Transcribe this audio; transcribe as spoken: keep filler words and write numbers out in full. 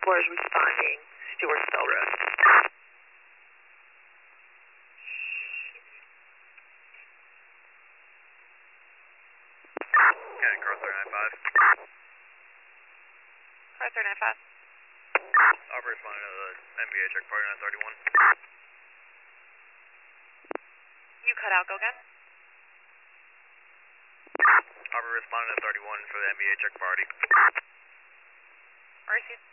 Explorers responding. Stewart still rest. Okay, Crosser nine five. Crosser nine five. I'll respond to the N V A check party nine thirty-one. You cut out, go again. I'll respond to thirty-one for the N V A check party. R C